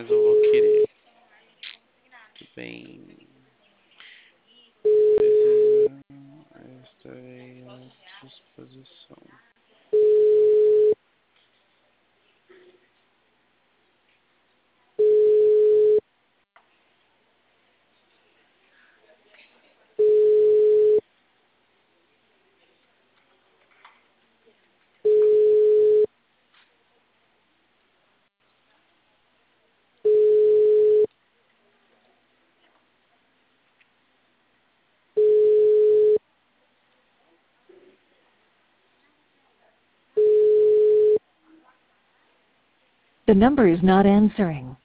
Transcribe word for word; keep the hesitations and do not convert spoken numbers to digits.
Mas eu vou querer. Muito bem. Estarei à disposição. The number is not answering.